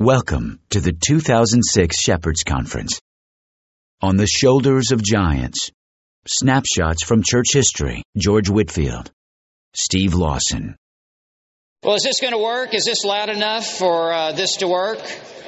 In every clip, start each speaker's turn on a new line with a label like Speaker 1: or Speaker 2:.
Speaker 1: Welcome to the 2006 Shepherds Conference. On the Shoulders of Giants. Snapshots from church history. George Whitefield. Steve Lawson.
Speaker 2: Well, is this going to work? Is this loud enough for this to work?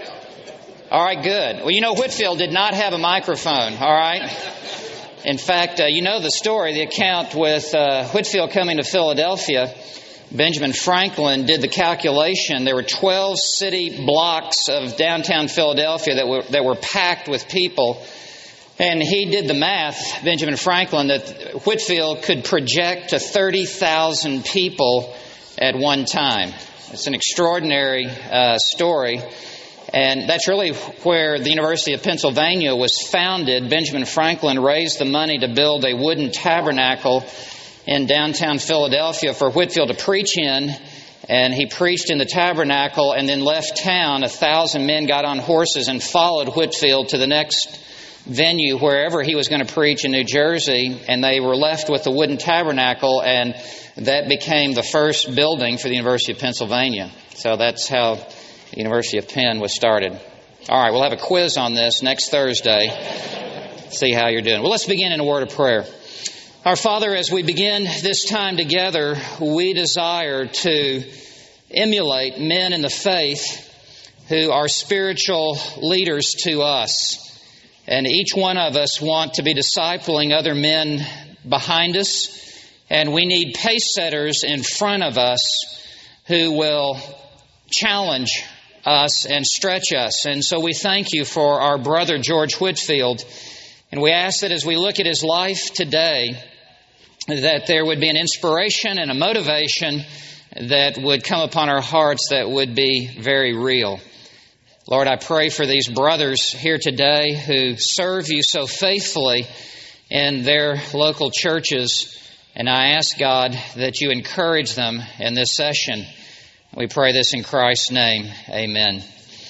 Speaker 2: All right, good. Well, you know, Whitefield did not have a microphone, all right? In fact, you know the story, the account with Whitefield coming to Philadelphia. Benjamin Franklin did the calculation. There were 12 city blocks of downtown Philadelphia that were packed with people. And he did the math, Benjamin Franklin, that Whitefield could project to 30,000 people at one time. It's an extraordinary story. And that's really where the University of Pennsylvania was founded. Benjamin Franklin raised the money to build a wooden tabernacle in downtown Philadelphia for Whitefield to preach in, and he preached in the tabernacle and then left town. 1,000 men got on horses and followed Whitefield to the next venue, wherever he was going to preach in New Jersey, and they were left with the wooden tabernacle, and that became the first building for the University of Pennsylvania. So that's how the University of Penn was started. All right, we'll have a quiz on this next Thursday. See how you're doing. Well, let's begin in a word of prayer. Our Father, as we begin this time together, we desire to emulate men in the faith who are spiritual leaders to us. And each one of us want to be discipling other men behind us. And we need pace setters in front of us who will challenge us and stretch us. And so we thank you for our brother George Whitefield. And we ask that as we look at his life today, that there would be an inspiration and a motivation that would come upon our hearts that would be very real. Lord, I pray for these brothers here today who serve you so faithfully in their local churches. And I ask, God, that you encourage them in this session. We pray this in Christ's name. Amen.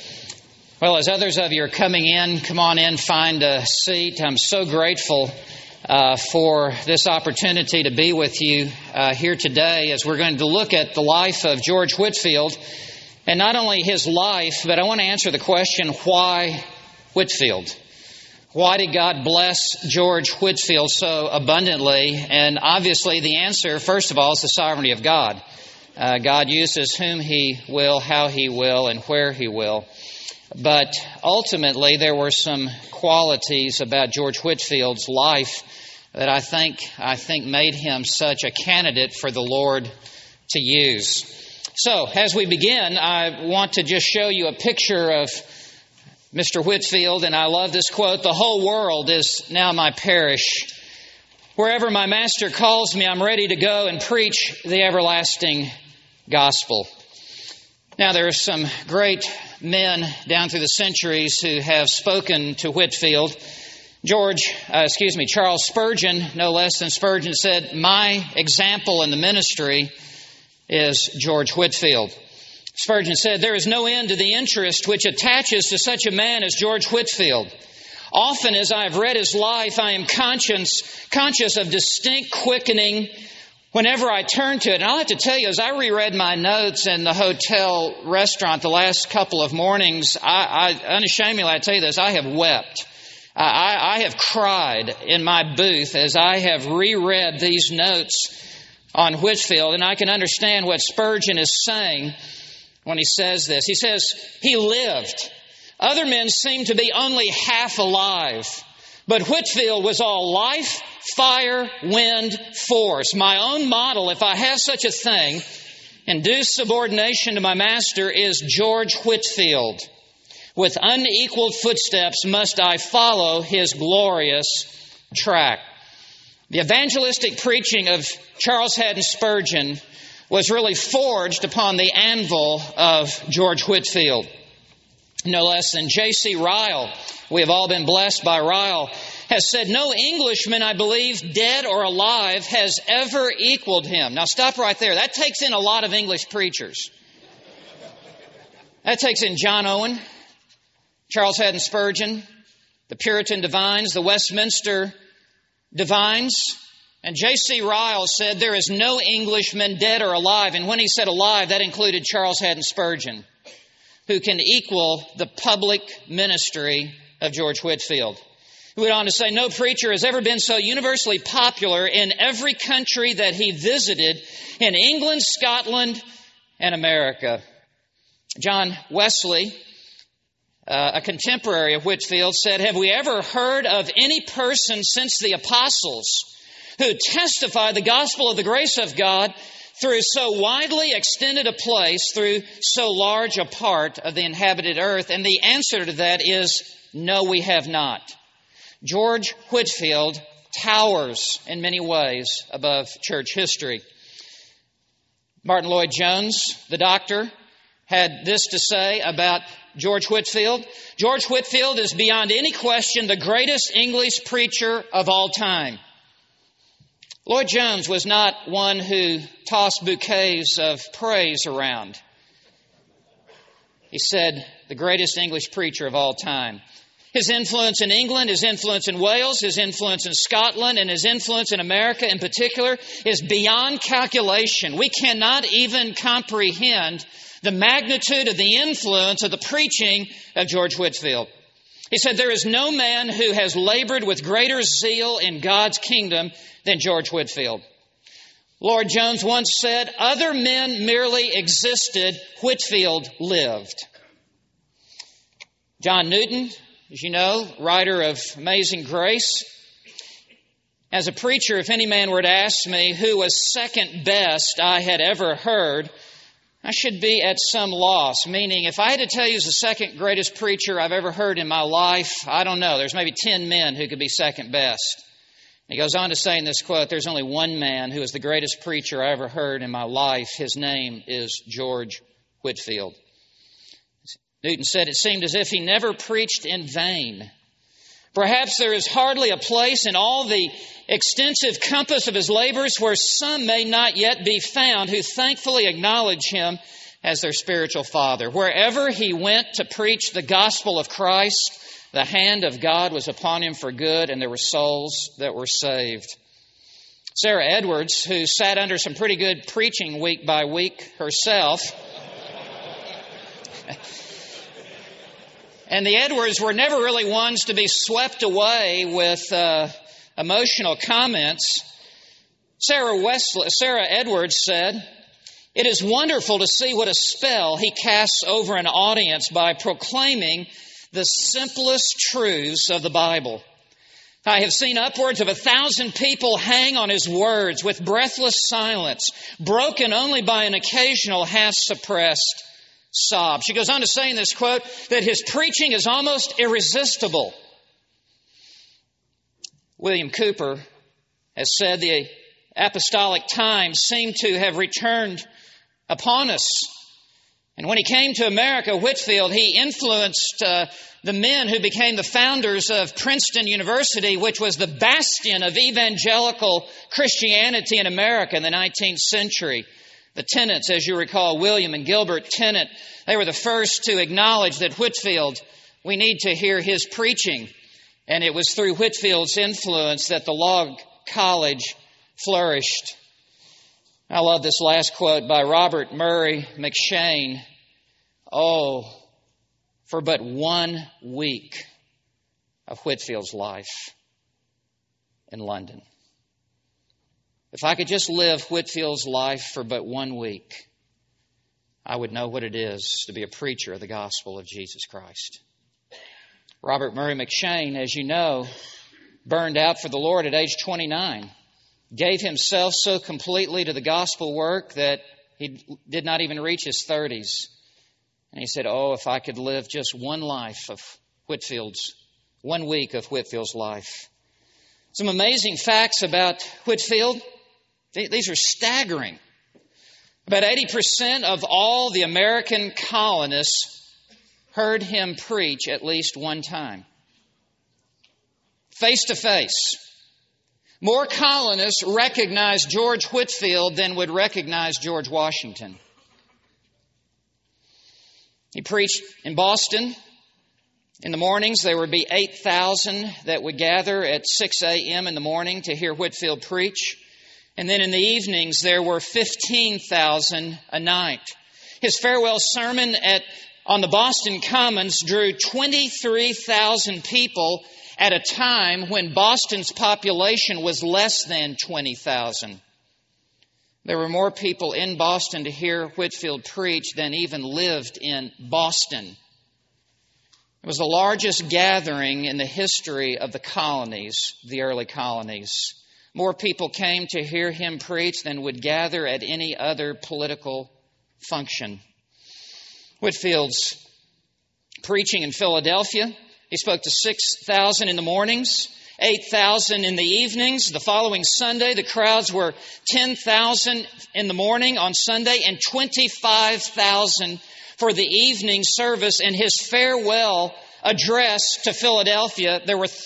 Speaker 2: Well, as others of you are coming in, come on in, find a seat. I'm so grateful for this opportunity to be with you here today as we're going to look at the life of George Whitefield. And not only his life, but I want to answer the question, why Whitefield? Why did God bless George Whitefield so abundantly? And obviously the answer, first of all, is the sovereignty of God. God uses whom He will, how He will, and where He will. But ultimately there were some qualities about George Whitefield's life that I think made him such a candidate for the Lord to use. So, as we begin, I want to just show you a picture of Mr. Whitefield, and I love this quote, "The whole world is now my parish. Wherever my master calls me, I'm ready to go and preach the everlasting gospel." Now, there are some great men down through the centuries who have spoken to Whitefield. Charles Spurgeon, no less than Spurgeon, said, "My example in the ministry is George Whitefield." Spurgeon said, "There is no end to the interest which attaches to such a man as George Whitefield. Often as I have read his life, I am conscious of distinct quickening whenever I turn to it." And I'll have to tell you, as I reread my notes in the hotel restaurant the last couple of mornings, I unashamedly, I tell you this, I have wept. I have cried in my booth as I have reread these notes on Whitefield, and I can understand what Spurgeon is saying when he says this. He says, "He lived. Other men seem to be only half alive. But Whitefield was all life, fire, wind, force. My own model, if I have such a thing, in due subordination to my master, is George Whitefield. With unequaled footsteps must I follow his glorious track." The evangelistic preaching of Charles Haddon Spurgeon was really forged upon the anvil of George Whitefield. No less than J.C. Ryle, we have all been blessed by Ryle, has said, "No Englishman, I believe, dead or alive, has ever equaled him." Now stop right there. That takes in a lot of English preachers. That takes in John Owen, Charles Haddon Spurgeon, the Puritan divines, the Westminster divines. And J.C. Ryle said, "There is no Englishman, dead or alive." And when he said alive, that included Charles Haddon Spurgeon, who can equal the public ministry of George Whitefield. He went on to say, no preacher has ever been so universally popular in every country that he visited in England, Scotland, and America. John Wesley, a contemporary of Whitefield, said, have we ever heard of any person since the apostles who testified the gospel of the grace of God through so widely extended a place, through so large a part of the inhabited earth? And the answer to that is, no, we have not. George Whitefield towers in many ways above church history. Martin Lloyd-Jones, the doctor, had this to say about George Whitefield. George Whitefield is beyond any question the greatest English preacher of all time. Lloyd-Jones was not one who tossed bouquets of praise around. He said, the greatest English preacher of all time. His influence in England, his influence in Wales, his influence in Scotland, and his influence in America in particular is beyond calculation. We cannot even comprehend the magnitude of the influence of the preaching of George Whitefield. He said, there is no man who has labored with greater zeal in God's kingdom than George Whitefield. Lloyd-Jones once said, other men merely existed, Whitefield lived. John Newton, as you know, writer of Amazing Grace. As a preacher, if any man were to ask me who was second best I had ever heard, I should be at some loss. Meaning, if I had to tell you who's the second greatest preacher I've ever heard in my life, I don't know. There's maybe 10 men who could be second best. And he goes on to say in this quote, there's only one man who is the greatest preacher I ever heard in my life. His name is George Whitefield. Newton said, it seemed as if he never preached in vain. Perhaps there is hardly a place in all the extensive compass of his labors where some may not yet be found who thankfully acknowledge him as their spiritual father. Wherever he went to preach the gospel of Christ, the hand of God was upon him for good, and there were souls that were saved. Sarah Edwards, who sat under some pretty good preaching week by week herself, and the Edwards were never really ones to be swept away with emotional comments. Sarah Edwards said, it is wonderful to see what a spell he casts over an audience by proclaiming the simplest truths of the Bible. I have seen upwards of 1,000 people hang on his words with breathless silence, broken only by an occasional half-suppressed sob. She goes on to say in this quote that his preaching is almost irresistible. William Cooper has said the apostolic times seem to have returned upon us. And when he came to America, Whitefield, he influenced the men who became the founders of Princeton University, which was the bastion of evangelical Christianity in America in the 19th century. The Tennants, as you recall, William and Gilbert Tennant, they were the first to acknowledge that Whitefield, we need to hear his preaching. And it was through Whitefield's influence that the Log College flourished. I love this last quote by Robert Murray McShane. Oh, for but 1 week of Whitefield's life in London. If I could just live Whitefield's life for but 1 week, I would know what it is to be a preacher of the gospel of Jesus Christ. Robert Murray McShane, as you know, burned out for the Lord at age 29. Gave himself so completely to the gospel work that he did not even reach his 30s. And he said, oh, if I could live just 1 life of Whitefield's, 1 week of Whitefield's life. Some amazing facts about Whitefield. These are staggering. About 80% of all the American colonists heard him preach at least one time. Face to face. More colonists recognized George Whitefield than would recognize George Washington. He preached in Boston. In the mornings, there would be 8,000 that would gather at 6 a.m. in the morning to hear Whitefield preach. And then in the evenings, there were 15,000 a night. His farewell sermon at on the Boston Commons drew 23,000 people at a time when Boston's population was less than 20,000. There were more people in Boston to hear Whitefield preach than even lived in Boston. It was the largest gathering in the history of the colonies, the early colonies. More people came to hear him preach than would gather at any other political function. Whitefield's preaching in Philadelphia, he spoke to 6,000 in the mornings, 8,000 in the evenings. The following Sunday, the crowds were 10,000 in the morning on Sunday and 25,000 for the evening service. In his farewell address to Philadelphia, there were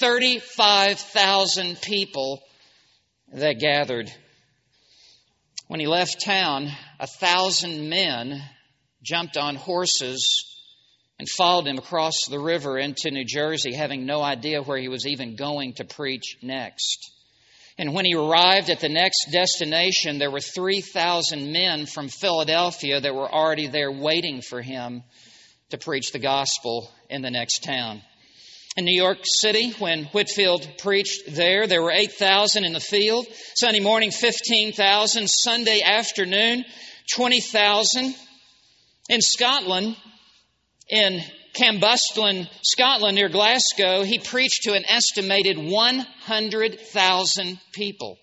Speaker 2: 35,000 people that gathered. When he left town, 1,000 men jumped on horses and followed him across the river into New Jersey, having no idea where he was even going to preach next. And when he arrived at the next destination, there were 3,000 men from Philadelphia that were already there waiting for him to preach the gospel in the next town. In New York City, when Whitefield preached there were 8,000 in the field. Sunday morning, 15,000. Sunday afternoon, 20,000. In Scotland, in Cambuslang, Scotland, near Glasgow, he preached to an estimated 100,000 people.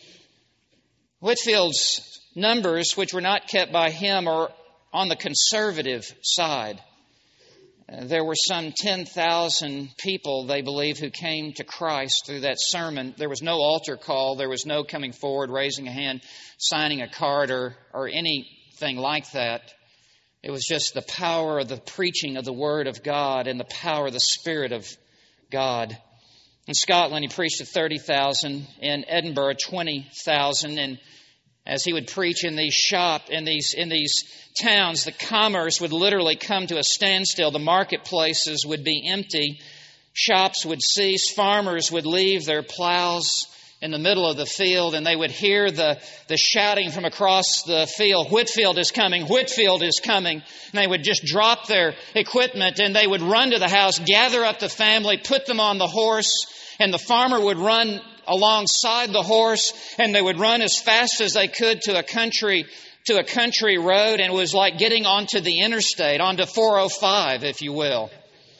Speaker 2: Whitefield's numbers, which were not kept by him, are on the conservative side. There were some 10,000 people, they believe, who came to Christ through that sermon. There was no altar call. There was no coming forward, raising a hand, signing a card, or anything like that. It was just the power of the preaching of the Word of God and the power of the Spirit of God. In Scotland, he preached to 30,000. In Edinburgh, 20,000. And as he would preach in these in these towns, the commerce would literally come to a standstill. The marketplaces would be empty. Shops would cease. Farmers would leave their plows in the middle of the field, and they would hear the shouting from across the field, "Whitefield is coming, Whitefield is coming." And they would just drop their equipment, and they would run to the house, gather up the family, put them on the horse, and the farmer would run alongside the horse, and they would run as fast as they could to a country road, and it was like getting onto the interstate, onto 405, if you will.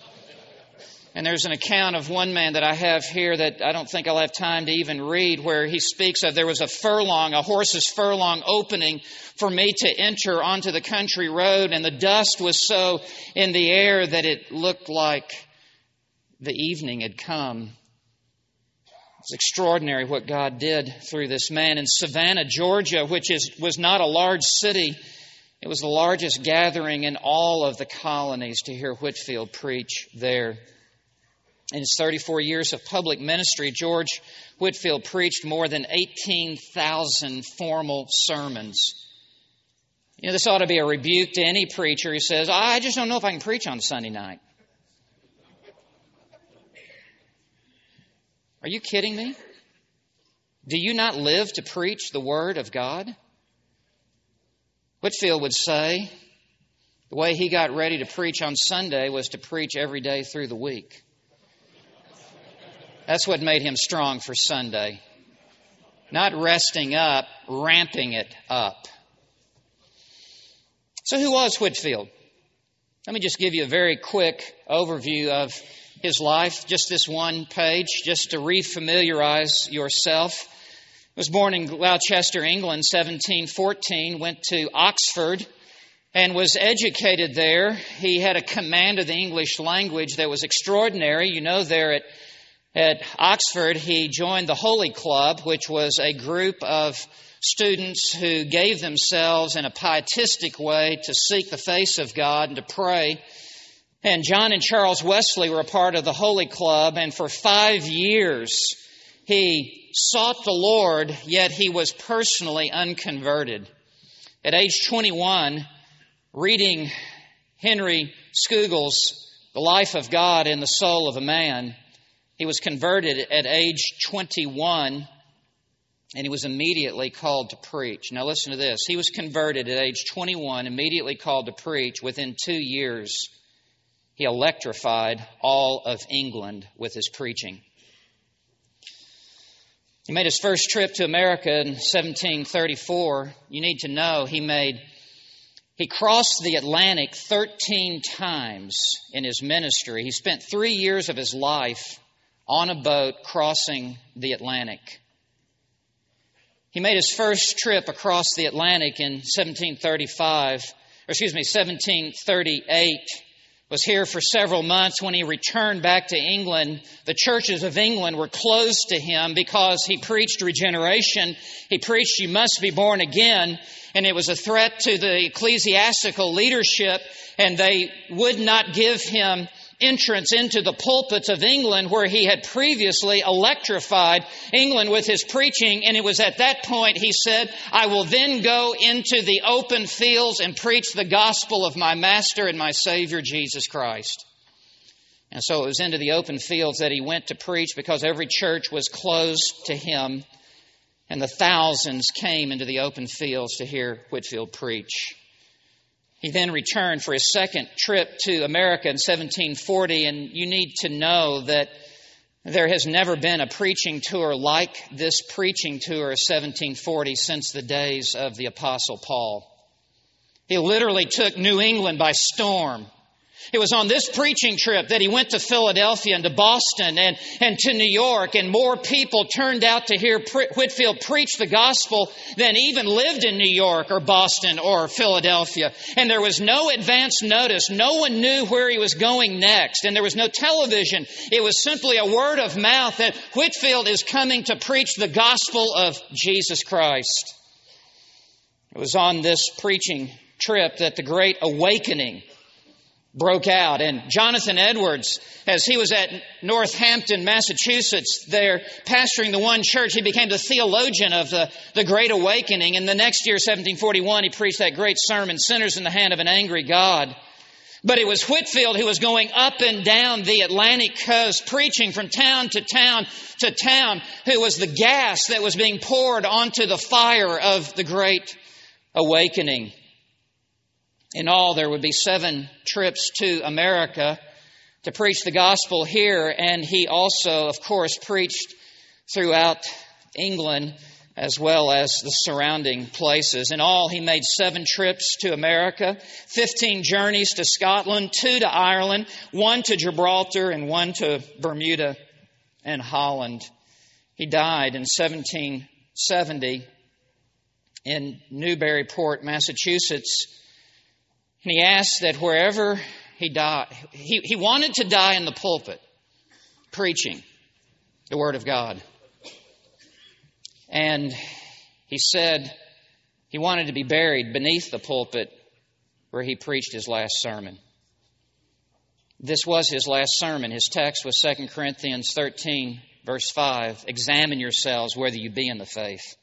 Speaker 2: And there's an account of one man that I have here that I don't think I'll have time to even read, where he speaks of there was a horse's furlong opening for me to enter onto the country road, and the dust was so in the air that it looked like the evening had come. It's extraordinary what God did through this man. In Savannah, Georgia, which was not a large city, it was the largest gathering in all of the colonies to hear Whitefield preach there. In his 34 years of public ministry, George Whitefield preached more than 18,000 formal sermons. You know, this ought to be a rebuke to any preacher who says, "I just don't know if I can preach on Sunday night." Are you kidding me? Do you not live to preach the Word of God? Whitefield would say the way he got ready to preach on Sunday was to preach every day through the week. That's what made him strong for Sunday. Not resting up, ramping it up. So who was Whitefield? Let me just give you a very quick overview of his life, just this one page, just to refamiliarize yourself. He was born in Gloucester, England, 1714, went to Oxford and was educated there. He had a command of the English language that was extraordinary. You know, there at Oxford, he joined the Holy Club, which was a group of students who gave themselves in a pietistic way to seek the face of God and to pray. And John and Charles Wesley were a part of the Holy Club, and for 5 years he sought the Lord, yet he was personally unconverted. At age 21, reading Henry Scougal's The Life of God in the Soul of a Man, he was converted at age 21. and he was immediately called to preach. Now listen to this. He was converted at age 21, immediately called to preach. Within 2 years, he electrified all of England with his preaching. He made his first trip to America in 1734. You need to know he crossed the Atlantic 13 times in his ministry. He spent 3 years of his life on a boat crossing the Atlantic. He made his first trip across the Atlantic in 1738. Was here for several months. When he returned back to England, the churches of England were closed to him because he preached regeneration. He preached, you must be born again. And it was a threat to the ecclesiastical leadership, and they would not give him entrance into the pulpits of England where he had previously electrified England with his preaching. And it was at that point he said, I will then go into the open fields and preach the gospel of my Master and my Savior, Jesus Christ. And so it was into the open fields that he went to preach, because every church was closed to him, and the thousands came into the open fields to hear Whitefield preach. He then returned for his second trip to America in 1740, and you need to know that there has never been a preaching tour like this preaching tour of 1740 since the days of the Apostle Paul. He literally took New England by storm. It was on this preaching trip that he went to Philadelphia and to Boston and to New York, and more people turned out to hear Whitefield preach the gospel than even lived in New York or Boston or Philadelphia. And there was no advance notice. No one knew where he was going next, and there was no television. It was simply a word of mouth that Whitefield is coming to preach the gospel of Jesus Christ. It was on this preaching trip that the Great Awakening broke out. And Jonathan Edwards, as he was at Northampton, Massachusetts, there pastoring the one church, he became the theologian of the Great Awakening. And the next year, 1741, he preached that great sermon, Sinners in the Hand of an Angry God. But it was Whitefield who was going up and down the Atlantic coast, preaching from town to town to town, who was the gas that was being poured onto the fire of the Great Awakening. In all, there would be 7 trips to America to preach the gospel here, and he also, of course, preached throughout England as well as the surrounding places. In all, he made 7 trips to America, 15 journeys to Scotland, 2 to Ireland, 1 to Gibraltar, and 1 to Bermuda and Holland. He died in 1770 in Newburyport, Massachusetts. And he asked that wherever he died, he wanted to die in the pulpit, preaching the Word of God. And he said he wanted to be buried beneath the pulpit where he preached his last sermon. This was his last sermon. His text was 2 Corinthians 13, verse 5. Examine yourselves whether you be in the faith.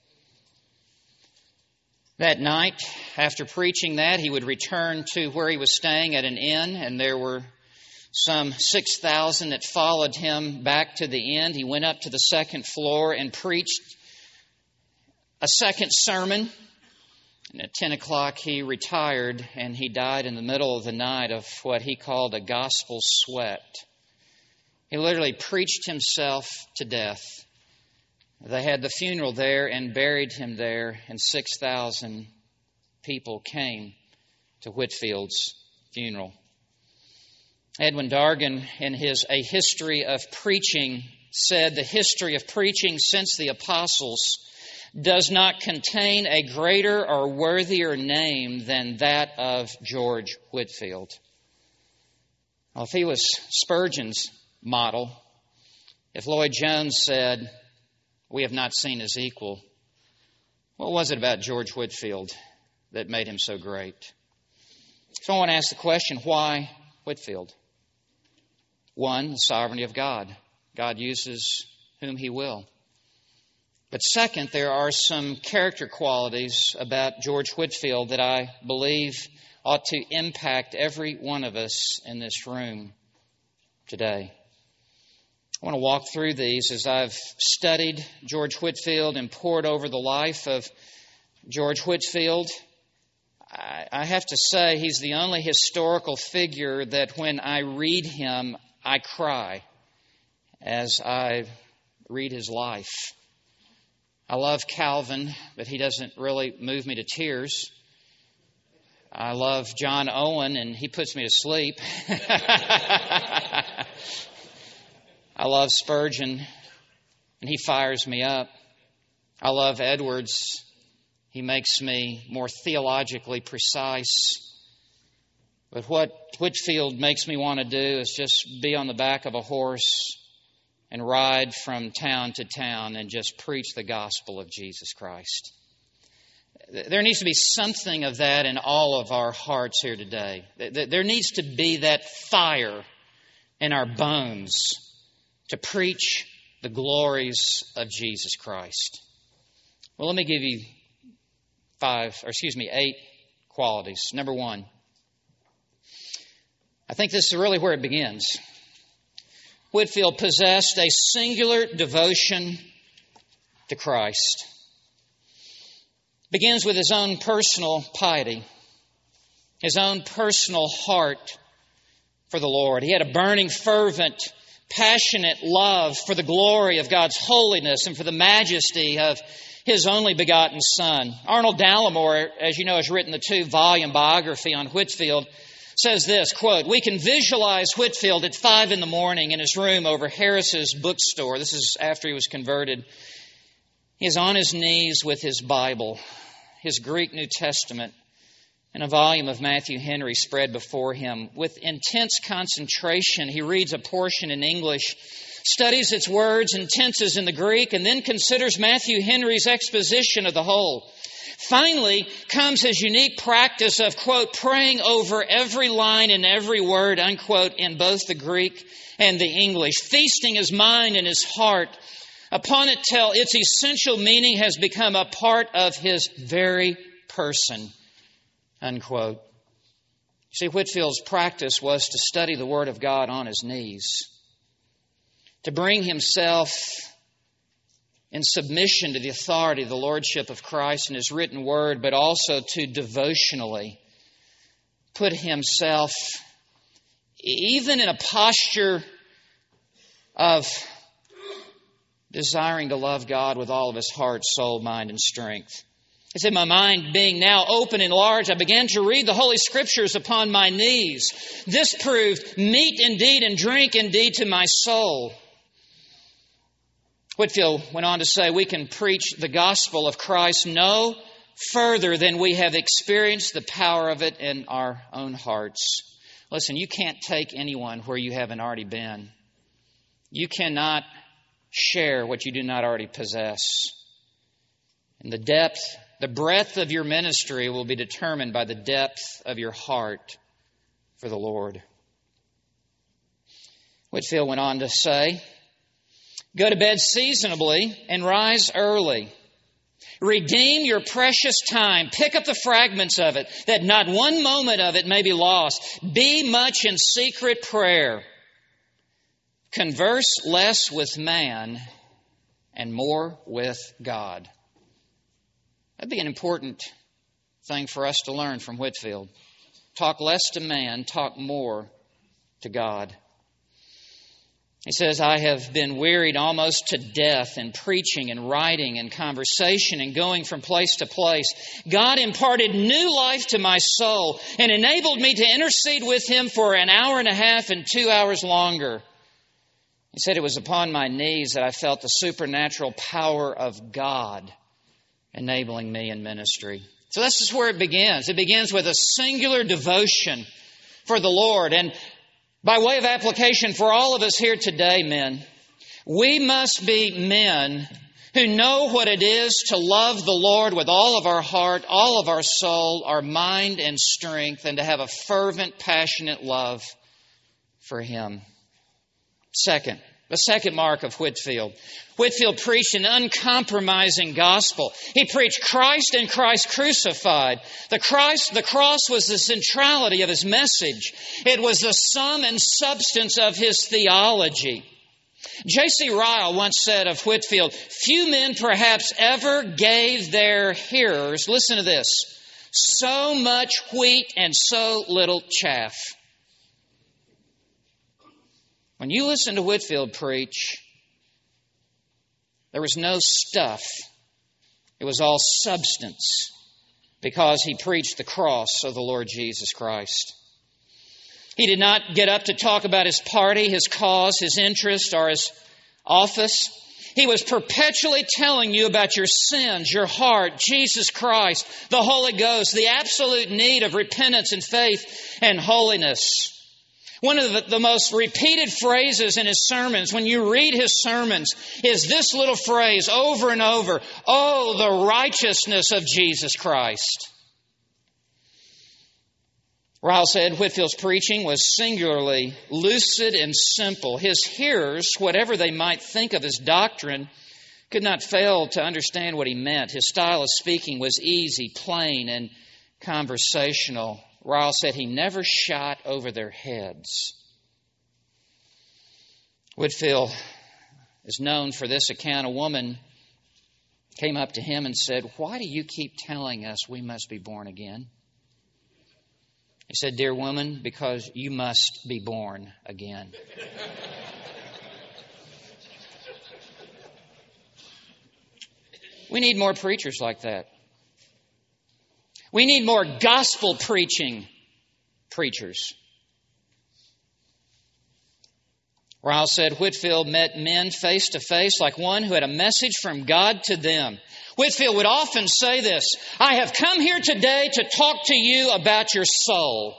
Speaker 2: That night, after preaching that, he would return to where he was staying at an inn, and there were some 6,000 that followed him back to the inn. He went up to the second floor and preached a second sermon. And at 10 o'clock, he retired, and he died in the middle of the night of what he called a gospel sweat. He literally preached himself to death. They had the funeral there and buried him there, and 6,000 people came to Whitefield's funeral. Edwin Dargan, in his A History of Preaching, said the history of preaching since the apostles does not contain a greater or worthier name than that of George Whitefield. Well, if he was Spurgeon's model, if Lloyd Jones said, we have not seen his equal, what was it about George Whitefield that made him so great? So I want to ask the question, why Whitefield? 1, the sovereignty of God. God uses whom He will. But second, there are some character qualities about George Whitefield that I believe ought to impact every one of us in this room today. I want to walk through these as I've studied George Whitefield and pored over the life of George Whitefield. I have to say he's the only historical figure that when I read him, I cry as I read his life. I love Calvin, but he doesn't really move me to tears. I love John Owen, and he puts me to sleep. I love Spurgeon, and he fires me up. I love Edwards. He makes me more theologically precise. But what Whitefield makes me want to do is just be on the back of a horse and ride from town to town and just preach the gospel of Jesus Christ. There needs to be something of that in all of our hearts here today. There needs to be that fire in our bones to preach the glories of Jesus Christ. Well, let me give you 8 qualities. Number 1, I think this is really where it begins. Whitefield possessed a singular devotion to Christ. It begins with his own personal piety, his own personal heart for the Lord. He had a burning, fervent, passionate love for the glory of God's holiness and for the majesty of His only begotten Son. Arnold Dallimore, as you know, has written the 2-volume biography on Whitefield, says this, quote, "We can visualize Whitefield at 5 a.m. in his room over Harris's bookstore." This is after he was converted. He is on his knees with his Bible, his Greek New Testament, and a volume of Matthew Henry spread before him. With intense concentration, he reads a portion in English, studies its words and tenses in the Greek, and then considers Matthew Henry's exposition of the whole. Finally comes his unique practice of, quote, praying over every line and every word, unquote, in both the Greek and the English, feasting his mind and his heart upon it till its essential meaning has become a part of his very person, unquote. You see, Whitefield's practice was to study the Word of God on his knees, to bring himself in submission to the authority of the Lordship of Christ and His written Word, but also to devotionally put himself even in a posture of desiring to love God with all of his heart, soul, mind, and strength. He said, "My mind being now open and large, I began to read the Holy Scriptures upon my knees. This proved meat indeed and drink indeed to my soul." Whitefield went on to say, "We can preach the gospel of Christ no further than we have experienced the power of it in our own hearts." Listen, you can't take anyone where you haven't already been. You cannot share what you do not already possess. And the breadth of your ministry will be determined by the depth of your heart for the Lord. Whitefield went on to say, "Go to bed seasonably and rise early. Redeem your precious time. Pick up the fragments of it, that not one moment of it may be lost. Be much in secret prayer. Converse less with man and more with God." That'd be an important thing for us to learn from Whitefield. Talk less to man, talk more to God. He says, "I have been wearied almost to death in preaching and writing and conversation and going from place to place. God imparted new life to my soul and enabled me to intercede with Him for an hour and a half and 2 hours longer." He said, "It was upon my knees that I felt the supernatural power of God enabling me in ministry." So this is where it begins. It begins with a singular devotion for the Lord. And by way of application for all of us here today, men, we must be men who know what it is to love the Lord with all of our heart, all of our soul, our mind and strength, and to have a fervent, passionate love for Him. Second, the second mark of Whitefield. Whitefield preached an uncompromising gospel. He preached Christ and Christ crucified. The cross was the centrality of his message. It was the sum and substance of his theology. J.C. Ryle once said of Whitefield, few men perhaps ever gave their hearers, listen to this, so much wheat and so little chaff. When you listen to Whitefield preach, there was no stuff. It was all substance, because he preached the cross of the Lord Jesus Christ. He did not get up to talk about his party, his cause, his interest, or his office. He was perpetually telling you about your sins, your heart, Jesus Christ, the Holy Ghost, the absolute need of repentance and faith and holiness. One of the most repeated phrases in his sermons, when you read his sermons, is this little phrase over and over, "Oh, the righteousness of Jesus Christ." Ryle said Whitefield's preaching was singularly lucid and simple. His hearers, whatever they might think of his doctrine, could not fail to understand what he meant. His style of speaking was easy, plain, and conversational. Ryle said he never shot over their heads. Whitefield is known for this account. A woman came up to him and said, "Why do you keep telling us we must be born again?" He said, "Dear woman, because you must be born again." We need more preachers like that. We need more gospel preaching preachers. Ryle said Whitefield met men face to face like one who had a message from God to them. Whitefield would often say this, "I have come here today to talk to you about your soul."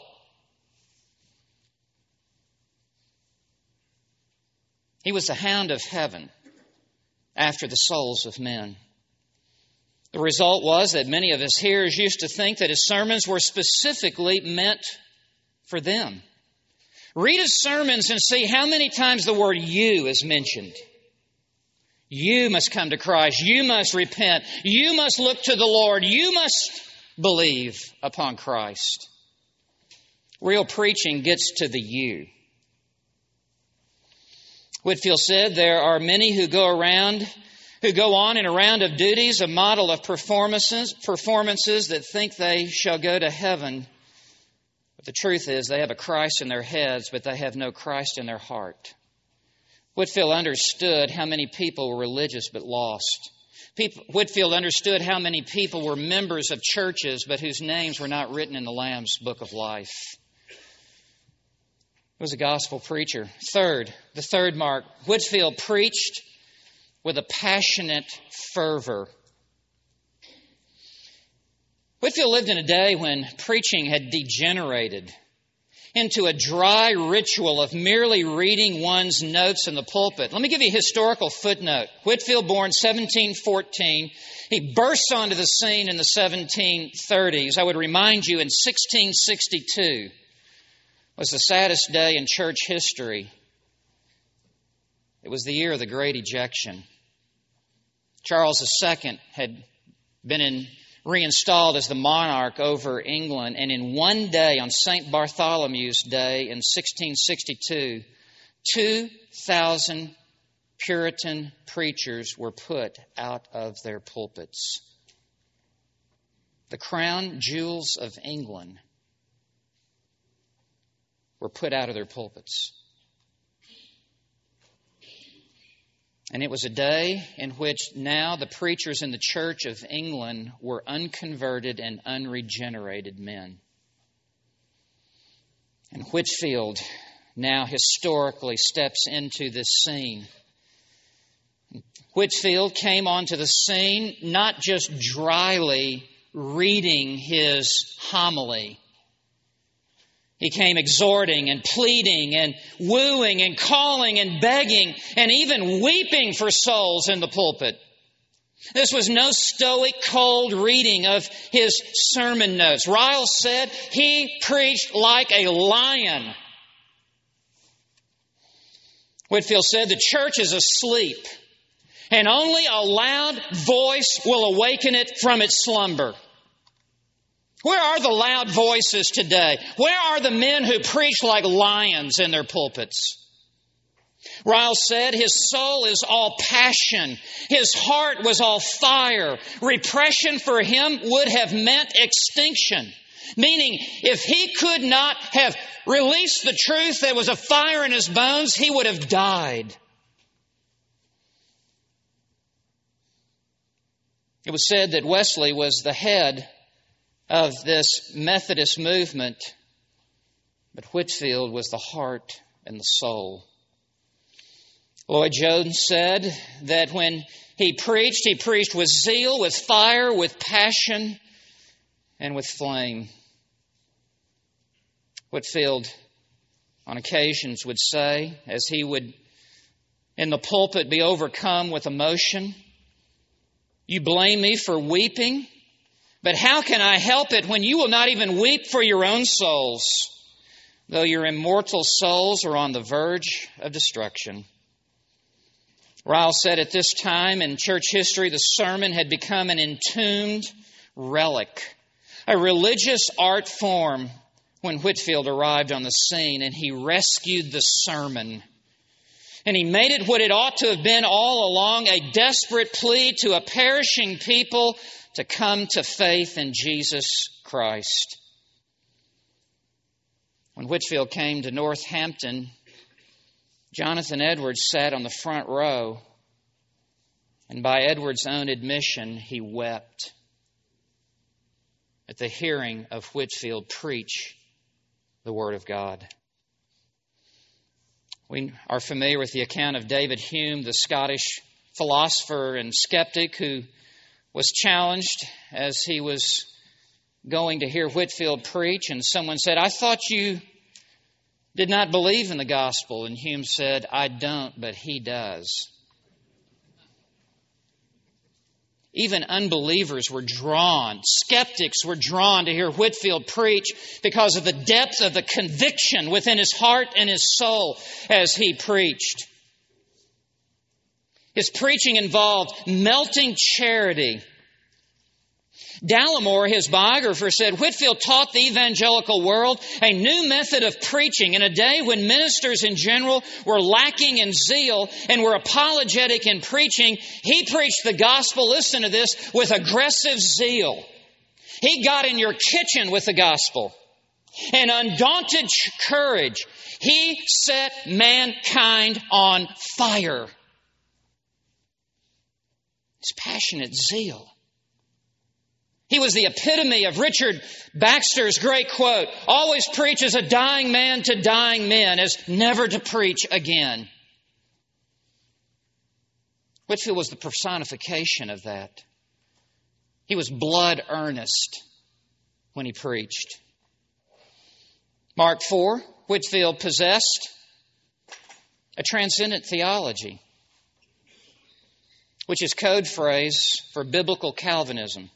Speaker 2: He was the hound of heaven after the souls of men. The result was that many of his hearers used to think that his sermons were specifically meant for them. Read his sermons and see how many times the word "you" is mentioned. You must come to Christ. You must repent. You must look to the Lord. You must believe upon Christ. Real preaching gets to the you. Whitefield said there are many who go on in a round of duties, a model of performances that think they shall go to heaven. But the truth is they have a Christ in their heads, but they have no Christ in their heart. Whitefield understood how many people were religious but lost. Whitefield understood how many people were members of churches but whose names were not written in the Lamb's Book of Life. He was a gospel preacher. The third mark, Whitefield preached with a passionate fervor. Whitefield lived in a day when preaching had degenerated into a dry ritual of merely reading one's notes in the pulpit. Let me give you a historical footnote. Whitefield, born 1714, he bursts onto the scene in the 1730s. I would remind you, in 1662 was the saddest day in church history. It was the year of the Great Ejection. Charles II had been reinstalled as the monarch over England, and in one day, on St. Bartholomew's Day in 1662, 2,000 Puritan preachers were put out of their pulpits. The crown jewels of England were put out of their pulpits. And it was a day in which now the preachers in the Church of England were unconverted and unregenerated men. And Whitefield now historically steps into this scene. Whitefield came onto the scene not just dryly reading his homily. He came exhorting and pleading and wooing and calling and begging and even weeping for souls in the pulpit. This was no stoic, cold reading of his sermon notes. Ryle said he preached like a lion. Whitefield said the church is asleep, and only a loud voice will awaken it from its slumber. Where are the loud voices today? Where are the men who preach like lions in their pulpits? Ryle said his soul is all passion. His heart was all fire. Repression for him would have meant extinction. Meaning, if he could not have released the truth, there was a fire in his bones, he would have died. It was said that Wesley was the head of this Methodist movement, but Whitefield was the heart and the soul. Lloyd Jones said that when he preached with zeal, with fire, with passion, and with flame. Whitefield, on occasions, would say, as he would in the pulpit be overcome with emotion, "You blame me for weeping, but how can I help it when you will not even weep for your own souls, though your immortal souls are on the verge of destruction?" Ryle said at this time in church history, the sermon had become an entombed relic, a religious art form when Whitefield arrived on the scene, and he rescued the sermon. And he made it what it ought to have been all along, a desperate plea to a perishing people to come to faith in Jesus Christ. When Whitefield came to Northampton, Jonathan Edwards sat on the front row, and by Edwards' own admission, he wept at the hearing of Whitefield preach the Word of God. We are familiar with the account of David Hume, the Scottish philosopher and skeptic who was challenged as he was going to hear Whitefield preach, and someone said, "I thought you did not believe in the gospel." And Hume said, "I don't, but he does." Even unbelievers were drawn, skeptics were drawn to hear Whitefield preach because of the depth of the conviction within his heart and his soul as he preached. His preaching involved melting charity. Dallimore, his biographer, said Whitefield taught the evangelical world a new method of preaching in a day when ministers in general were lacking in zeal and were apologetic in preaching. He preached the gospel, listen to this, with aggressive zeal. He got in your kitchen with the gospel. And undaunted courage, he set mankind on fire. His passionate zeal. He was the epitome of Richard Baxter's great quote, "Always preach as a dying man to dying men, as never to preach again." Whitefield was the personification of that. He was blood earnest when he preached. Mark 4, Whitefield possessed a transcendent theology, which is code phrase for biblical Calvinism.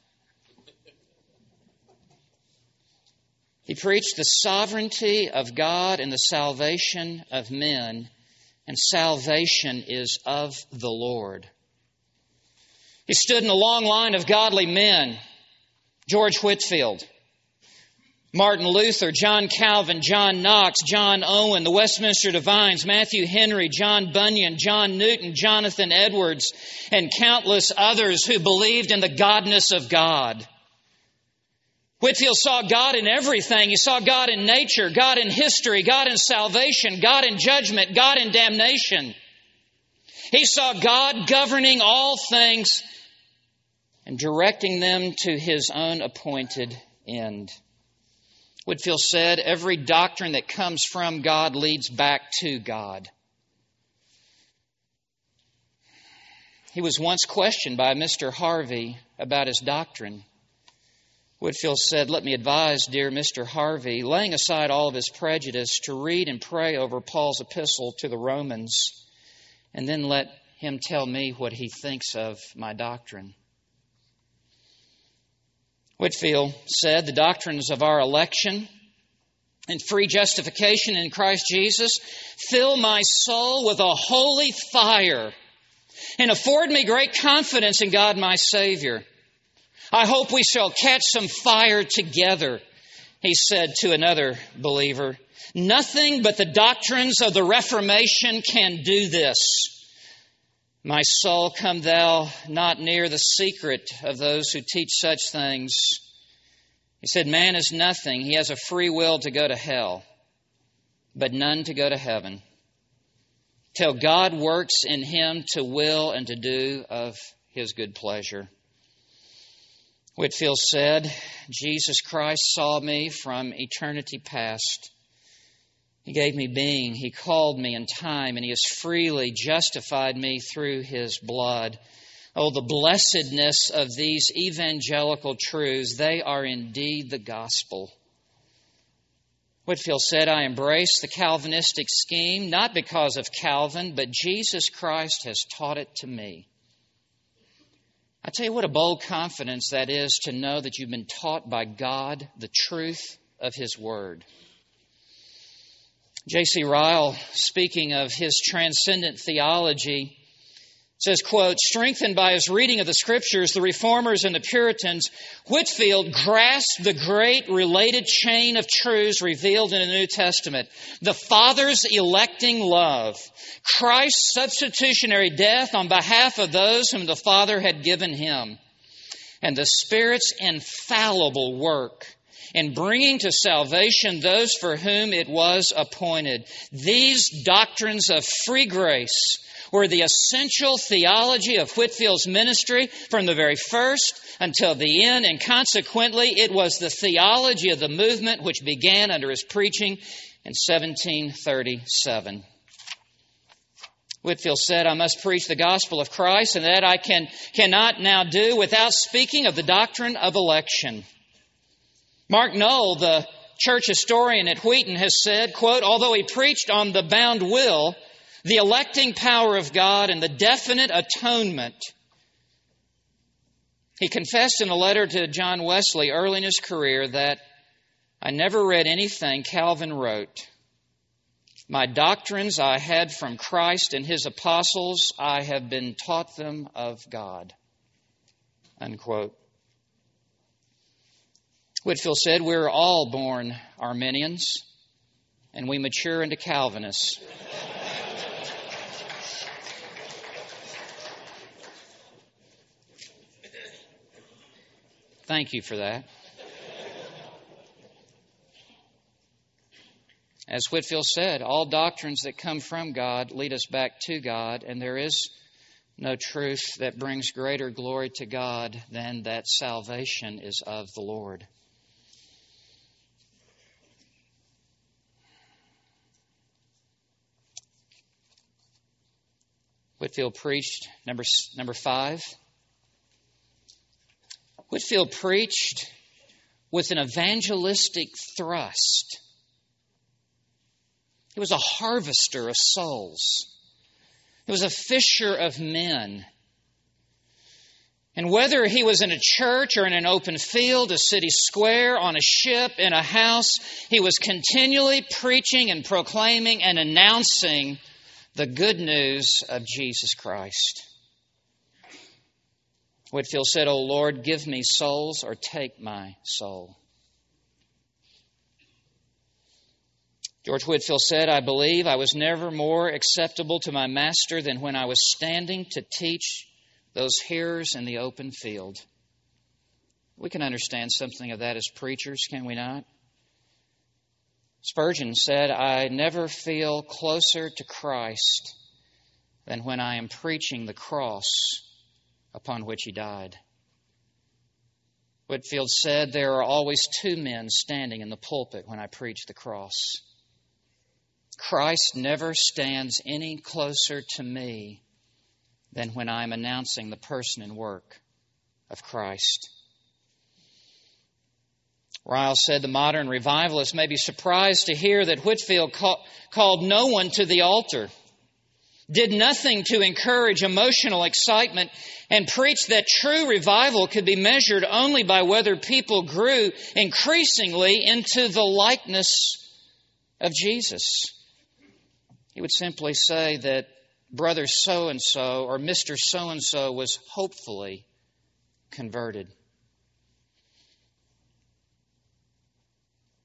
Speaker 2: He preached the sovereignty of God and the salvation of men, and salvation is of the Lord. He stood in a long line of godly men: George Whitefield, Martin Luther, John Calvin, John Knox, John Owen, the Westminster Divines, Matthew Henry, John Bunyan, John Newton, Jonathan Edwards, and countless others who believed in the godness of God. Whitefield saw God in everything. He saw God in nature, God in history, God in salvation, God in judgment, God in damnation. He saw God governing all things and directing them to His own appointed end. Whitefield said, "Every doctrine that comes from God leads back to God." He was once questioned by Mr. Harvey about his doctrine. Whitefield said, "Let me advise, dear Mr. Harvey, laying aside all of his prejudice, to read and pray over Paul's epistle to the Romans, and then let him tell me what he thinks of my doctrine." Whitefield said, "The doctrines of our election and free justification in Christ Jesus fill my soul with a holy fire and afford me great confidence in God my Savior. I hope we shall catch some fire together he said to another believer, "Nothing but the doctrines of the Reformation can do this. My soul, come thou not near the secret of those who teach such things." He said, "Man is nothing. He has a free will to go to hell, but none to go to heaven, till God works in him to will and to do of his good pleasure." Whitefield said, "Jesus Christ saw me from eternity past. He gave me being. He called me in time, and He has freely justified me through His blood." Oh, the blessedness of these evangelical truths. They are indeed the gospel. Whitefield said, "I embrace the Calvinistic scheme, not because of Calvin, but Jesus Christ has taught it to me." I tell you what a bold confidence that is, to know that you've been taught by God the truth of His Word. J.C. Ryle, speaking of his transcendent theology, says, quote, "Strengthened by his reading of the Scriptures, the Reformers and the Puritans, Whitefield grasped the great related chain of truths revealed in the New Testament. The Father's electing love, Christ's substitutionary death on behalf of those whom the Father had given Him, and the Spirit's infallible work in bringing to salvation those for whom it was appointed. These doctrines of free grace were the essential theology of Whitefield's ministry from the very first until the end, and consequently it was the theology of the movement which began under his preaching in 1737. Whitefield said, "I must preach the gospel of Christ, and that I cannot now do without speaking of the doctrine of election." Mark Knoll, the church historian at Wheaton, has said, quote, "Although he preached on the bound will, the electing power of God, and the definite atonement, he confessed in a letter to John Wesley early in his career that, 'I never read anything Calvin wrote. My doctrines I had from Christ and His apostles. I have been taught them of God.'" Unquote. Whitefield said, "We're all born Arminians, and we mature into Calvinists." Thank you for that. As Whitefield said, all doctrines that come from God lead us back to God, and there is no truth that brings greater glory to God than that salvation is of the Lord. Whitefield preached, number 5. Whitefield preached with an evangelistic thrust. He was a harvester of souls. He was a fisher of men. And whether he was in a church or in an open field, a city square, on a ship, in a house, he was continually preaching and proclaiming and announcing the good news of Jesus Christ. Whitefield said, "O Lord, give me souls or take my soul." George Whitefield said, "I believe I was never more acceptable to my master than when I was standing to teach those hearers in the open field." We can understand something of that as preachers, can we not? Spurgeon said, "I never feel closer to Christ than when I am preaching the cross upon which He died." Whitefield said, "There are always two men standing in the pulpit when I preach the cross. Christ never stands any closer to me than when I am announcing the person and work of Christ." Ryle said, "The modern revivalist may be surprised to hear that Whitefield called no one to the altar, did nothing to encourage emotional excitement, and preached that true revival could be measured only by whether people grew increasingly into the likeness of Jesus." He would simply say that Brother so-and-so or Mr. so-and-so was hopefully converted.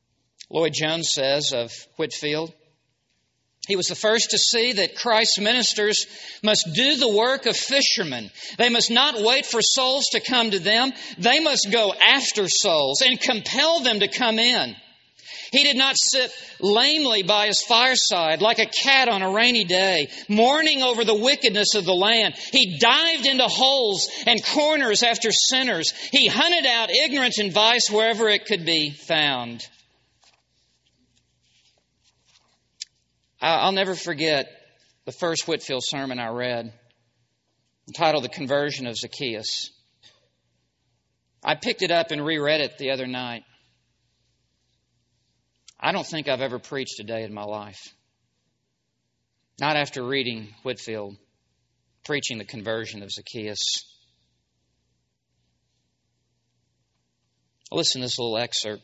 Speaker 2: Lloyd Jones says of Whitefield, he was the first to see that Christ's ministers must do the work of fishermen. They must not wait for souls to come to them. They must go after souls and compel them to come in. He did not sit lamely by his fireside like a cat on a rainy day, mourning over the wickedness of the land. He dived into holes and corners after sinners. He hunted out ignorance and vice wherever it could be found. I'll never forget the first Whitefield sermon I read, entitled The Conversion of Zacchaeus. I picked it up and reread it the other night. I don't think I've ever preached a day in my life. Not after reading Whitefield, preaching the conversion of Zacchaeus. Listen to this little excerpt.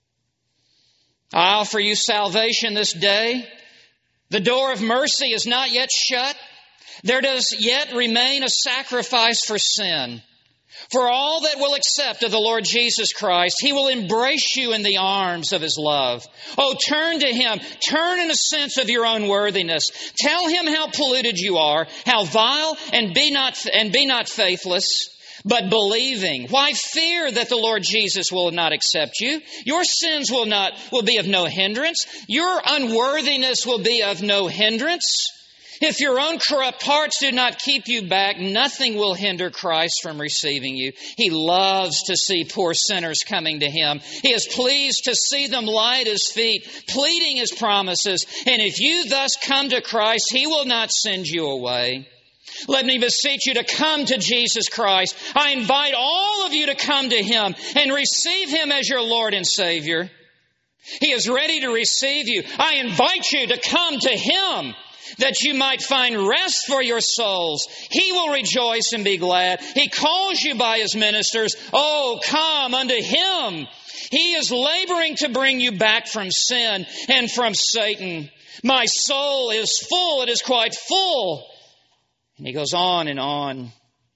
Speaker 2: I offer you salvation this day. The door of mercy is not yet shut. There does yet remain a sacrifice for sin. For all that will accept of the Lord Jesus Christ, He will embrace you in the arms of His love. Oh, turn to Him. Turn in a sense of your own worthiness. Tell Him how polluted you are, how vile, and be not faithless, but believing. Why fear that the Lord Jesus will not accept you? Your sins will be of no hindrance. Your unworthiness will be of no hindrance. If your own corrupt hearts do not keep you back, nothing will hinder Christ from receiving you. He loves to see poor sinners coming to Him. He is pleased to see them lie at His feet, pleading His promises. And if you thus come to Christ, He will not send you away. Let me beseech you to come to Jesus Christ. I invite all of you to come to Him and receive Him as your Lord and Savior. He is ready to receive you. I invite you to come to Him, that you might find rest for your souls. He will rejoice and be glad. He calls you by His ministers. Oh, come unto Him. He is laboring to bring you back from sin and from Satan. My soul is full. It is quite full. And he goes on and on.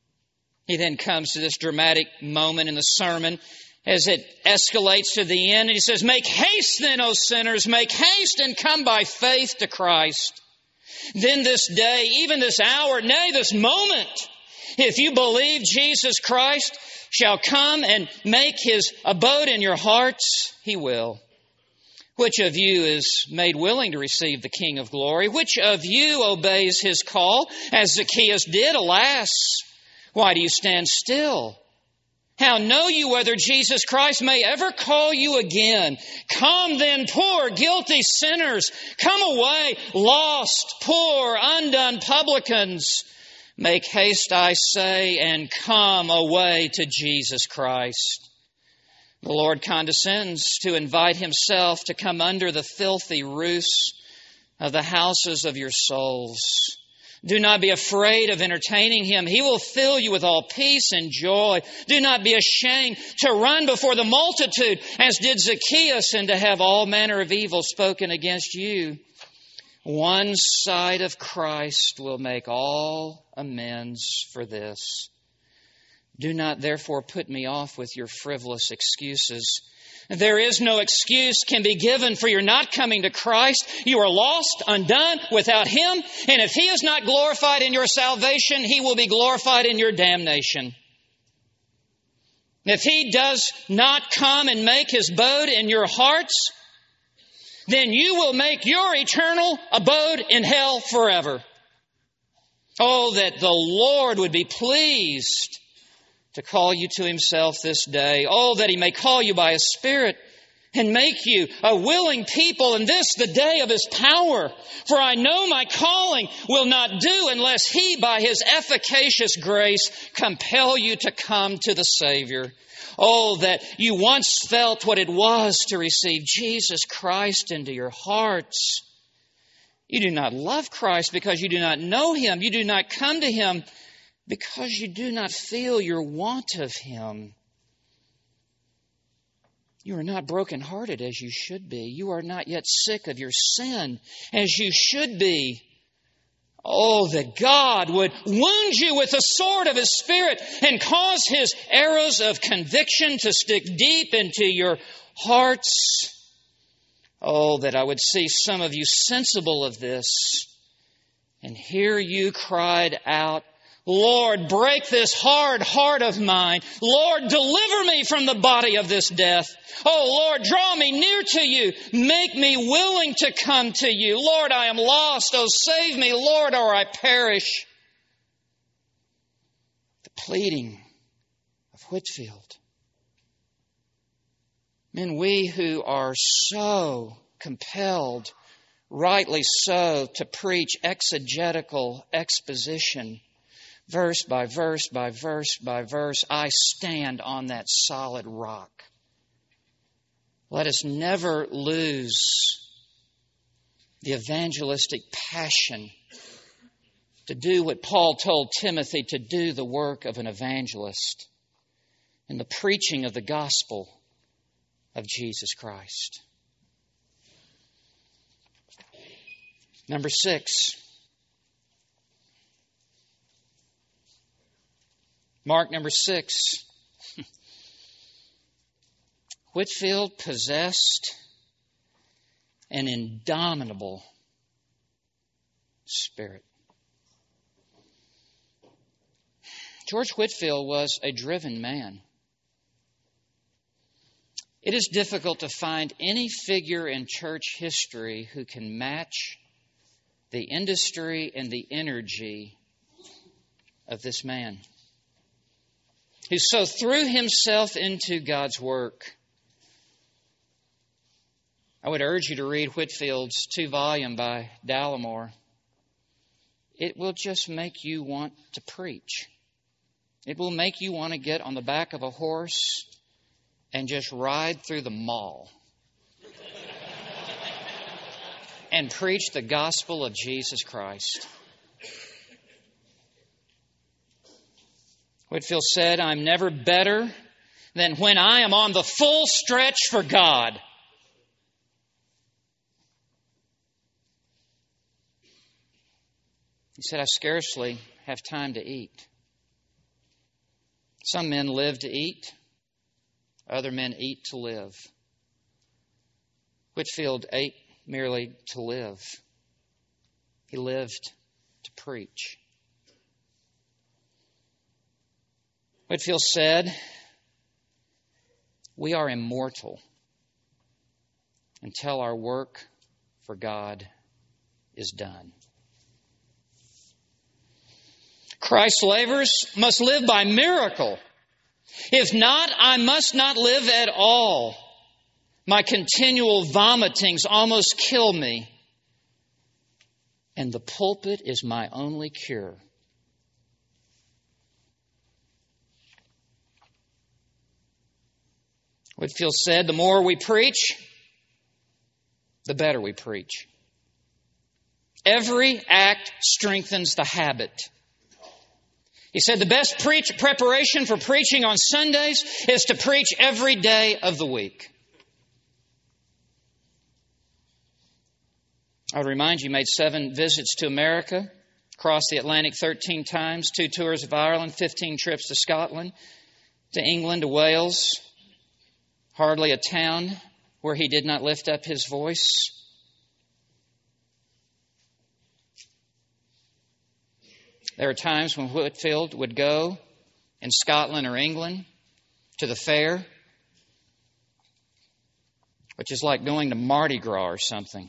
Speaker 2: He then comes to this dramatic moment in the sermon as it escalates to the end. And he says, make haste then, O sinners, make haste and come by faith to Christ. Then this day, even this hour, nay, this moment, if you believe Jesus Christ shall come and make His abode in your hearts, He will. Which of you is made willing to receive the King of glory? Which of you obeys His call, as Zacchaeus did? Alas, why do you stand still? How know you whether Jesus Christ may ever call you again? Come then, poor, guilty sinners. Come away, lost, poor, undone publicans. Make haste, I say, and come away to Jesus Christ. The Lord condescends to invite Himself to come under the filthy roofs of the houses of your souls. Do not be afraid of entertaining Him. He will fill you with all peace and joy. Do not be ashamed to run before the multitude, as did Zacchaeus, and to have all manner of evil spoken against you. One sight of Christ will make all amends for this. Do not therefore put me off with your frivolous excuses. There is no excuse can be given for your not coming to Christ. You are lost, undone, without Him. And if He is not glorified in your salvation, He will be glorified in your damnation. If He does not come and make His abode in your hearts, then you will make your eternal abode in hell forever. Oh, that the Lord would be pleased to call you to Himself this day. Oh, that He may call you by His Spirit and make you a willing people in this, the day of His power. For I know my calling will not do unless He, by His efficacious grace, compel you to come to the Savior. Oh, that you once felt what it was to receive Jesus Christ into your hearts. You do not love Christ because you do not know Him. You do not come to Him because you do not feel your want of Him. You are not brokenhearted as you should be. You are not yet sick of your sin as you should be. Oh, that God would wound you with the sword of His Spirit and cause His arrows of conviction to stick deep into your hearts. Oh, that I would see some of you sensible of this and hear you cried out, Lord, break this hard heart of mine. Lord, deliver me from the body of this death. Oh, Lord, draw me near to you. Make me willing to come to you. Lord, I am lost. Oh, save me, Lord, or I perish. The pleading of Whitefield. Men, we who are so compelled, rightly so, to preach exegetical exposition, verse by verse by verse by verse, I stand on that solid rock. Let us never lose the evangelistic passion to do what Paul told Timothy to do, the work of an evangelist in the preaching of the gospel of Jesus Christ. Number 6. Mark number 6. Whitefield possessed an indomitable spirit. George Whitefield was a driven man. It is difficult to find any figure in church history who can match the industry and the energy of this man, who so threw himself into God's work. I would urge you to read Whitefield's 2-volume by Dallimore. It will just make you want to preach. It will make you want to get on the back of a horse and just ride through the mall and preach the gospel of Jesus Christ. Whitefield said, I'm never better than when I am on the full stretch for God. He said, I scarcely have time to eat. Some men live to eat. Other men eat to live. Whitefield ate merely to live. He lived to preach. Whitefield said, we are immortal until our work for God is done. Christ's laborers must live by miracle. If not, I must not live at all. My continual vomitings almost kill me. And the pulpit is my only cure. Whitefield said, the more we preach, the better we preach. Every act strengthens the habit. He said the best preparation for preaching on Sundays is to preach every day of the week. I would remind you, he made 7 visits to America, crossed the Atlantic 13 times, 2 tours of Ireland, 15 trips to Scotland, to England, to Wales. Hardly a town where he did not lift up his voice. There are times when Whitefield would go in Scotland or England to the fair, which is like going to Mardi Gras or something.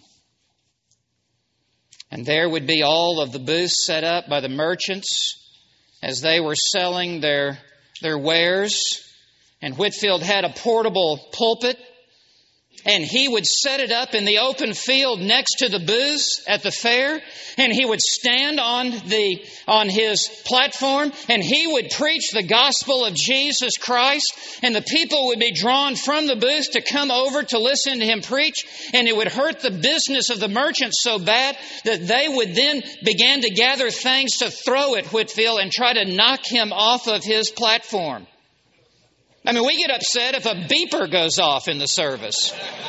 Speaker 2: And there would be all of the booths set up by the merchants as they were selling their wares. And Whitefield had a portable pulpit, and he would set it up in the open field next to the booths at the fair, and he would stand on his platform, and he would preach the gospel of Jesus Christ, and the people would be drawn from the booth to come over to listen to him preach, and it would hurt the business of the merchants so bad that they would then begin to gather things to throw at Whitefield and try to knock him off of his platform. I mean, we get upset if a beeper goes off in the service.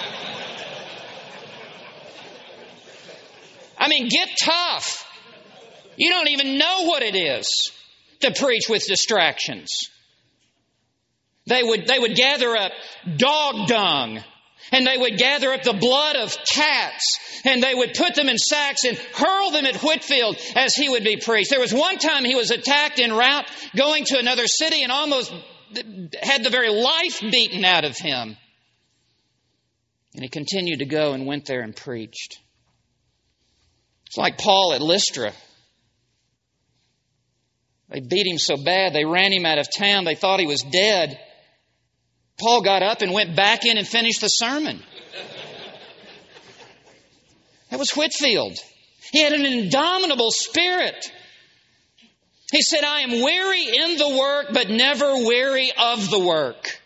Speaker 2: I mean, get tough. You don't even know what it is to preach with distractions. They would gather up dog dung And they would gather up the blood of cats and they would put them in sacks and hurl them at Whitefield as he would be preached. There was one time he was attacked en route going to another city and almost had the very life beaten out of him. And he continued to go and went there and preached. It's like Paul at Lystra. They beat him so bad, they ran him out of town. They thought he was dead. Paul got up and went back in and finished the sermon. That was Whitefield. He had an indomitable spirit. He said, I am weary in the work, but never weary of the work.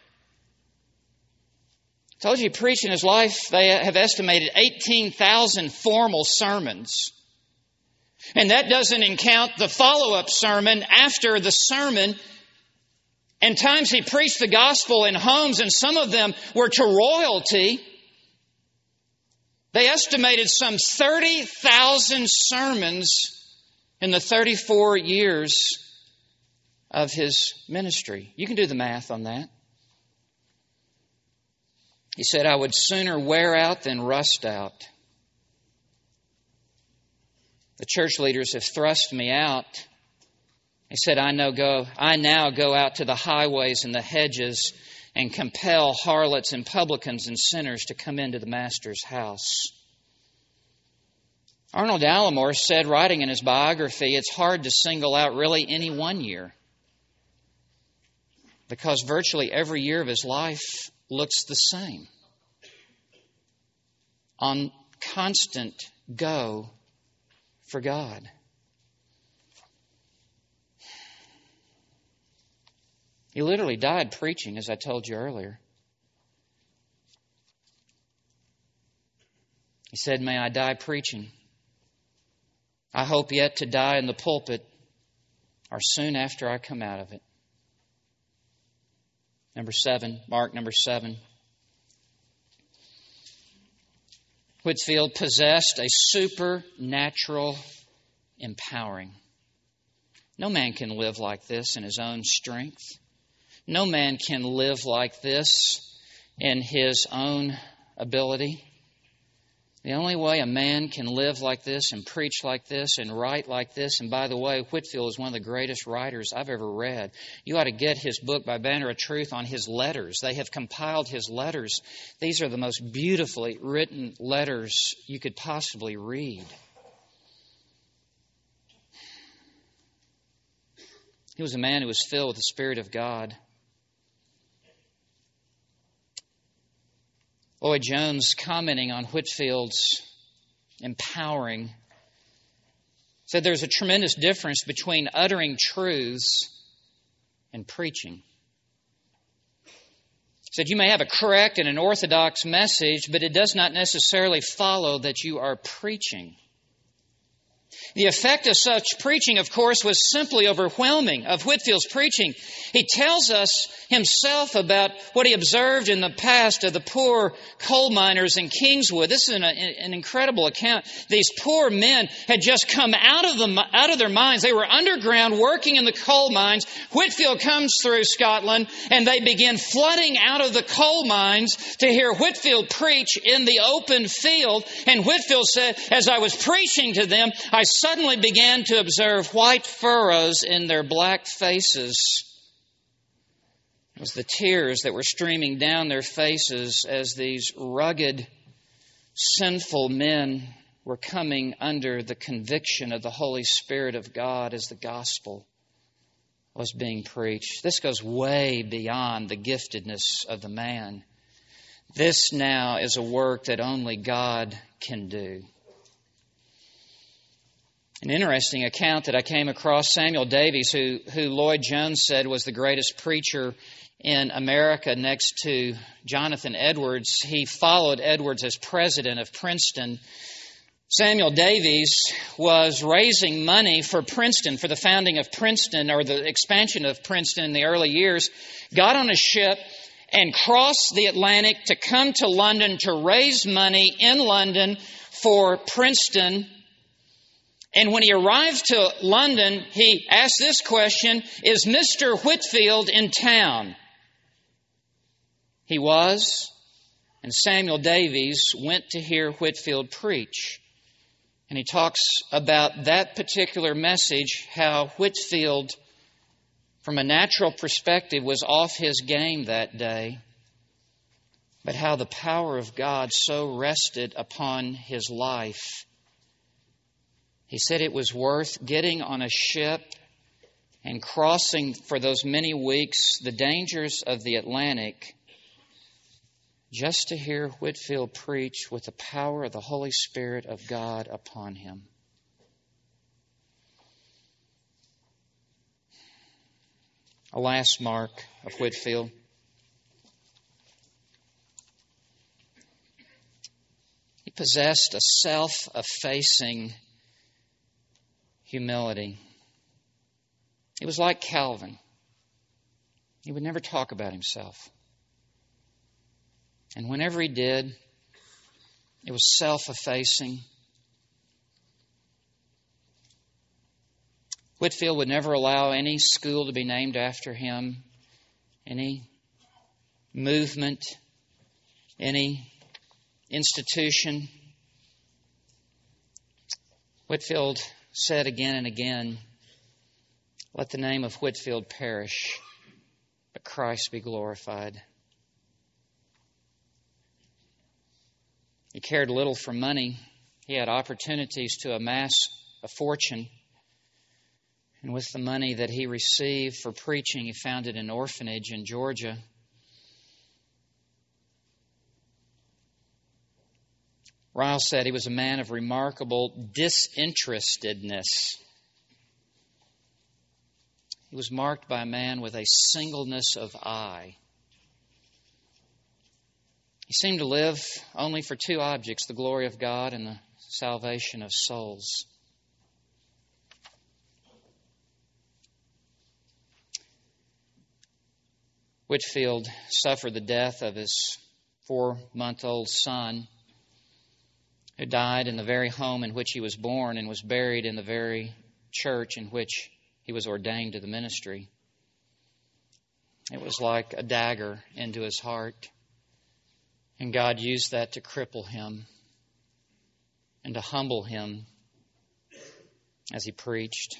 Speaker 2: I told you he preached in his life, they have estimated 18,000 formal sermons. And that doesn't count the follow-up sermon after the sermon. And times he preached the gospel in homes, and some of them were to royalty. They estimated some 30,000 sermons in the 34 years of his ministry. You can do the math on that. He said, I would sooner wear out than rust out. The church leaders have thrust me out. He said, I now go out to the highways and the hedges and compel harlots and publicans and sinners to come into the Master's house. Arnold Allimore said, writing in his biography, it's hard to single out really any one year because virtually every year of his life looks the same. On constant go for God. He literally died preaching, as I told you earlier. He said, may I die preaching. I hope yet to die in the pulpit or soon after I come out of it. Mark number 7. Whitefield possessed a supernatural empowering. No man can live like this in his own strength. No man can live like this in his own ability. The only way a man can live like this and preach like this and write like this, and by the way, Whitefield is one of the greatest writers I've ever read. You ought to get his book by Banner of Truth on his letters. They have compiled his letters. These are the most beautifully written letters you could possibly read. He was a man who was filled with the Spirit of God. Lloyd Jones, commenting on Whitefield's empowering, said there's a tremendous difference between uttering truths and preaching. He said you may have a correct and an orthodox message, but it does not necessarily follow that you are preaching. The effect of such preaching, of course, was simply overwhelming of Whitefield's preaching. He tells us himself about what he observed in the past of the poor coal miners in Kingswood. This is an incredible account. These poor men had just come out of their mines. They were underground working in the coal mines. Whitefield comes through Scotland and they begin flooding out of the coal mines to hear Whitefield preach in the open field. And Whitefield said, as I was preaching to them, I suddenly began to observe white furrows in their black faces. It was the tears that were streaming down their faces as these rugged, sinful men were coming under the conviction of the Holy Spirit of God as the gospel was being preached. This goes way beyond the giftedness of the man. This now is a work that only God can do. An interesting account that I came across, Samuel Davies, who Lloyd Jones said was the greatest preacher in America next to Jonathan Edwards. He followed Edwards as president of Princeton. Samuel Davies was raising money for Princeton, for the founding of Princeton or the expansion of Princeton in the early years, got on a ship and crossed the Atlantic to come to London to raise money in London for Princeton. And when he arrived to London, he asked this question, is Mr. Whitefield in town? He was. And Samuel Davies went to hear Whitefield preach. And he talks about that particular message, how Whitefield, from a natural perspective, was off his game that day, but how the power of God so rested upon his life. He said it was worth getting on a ship and crossing for those many weeks the dangers of the Atlantic just to hear Whitefield preach with the power of the Holy Spirit of God upon him. A last mark of Whitefield. He possessed a self-effacing humility. He was like Calvin. He would never talk about himself. And whenever he did, it was self-effacing. Whitefield would never allow any school to be named after him, any movement, any institution. Whitefield said again and again, "Let the name of Whitefield perish, but Christ be glorified." He cared little for money. He had opportunities to amass a fortune. And with the money that he received for preaching, he founded an orphanage in Georgia. Ryle said he was a man of remarkable disinterestedness. He was marked by a man with a singleness of eye. He seemed to live only for two objects, the glory of God and the salvation of souls. Whitefield suffered the death of his 4-month-old son, who died in the very home in which he was born and was buried in the very church in which he was ordained to the ministry. It was like a dagger into his heart. And God used that to cripple him and to humble him as he preached.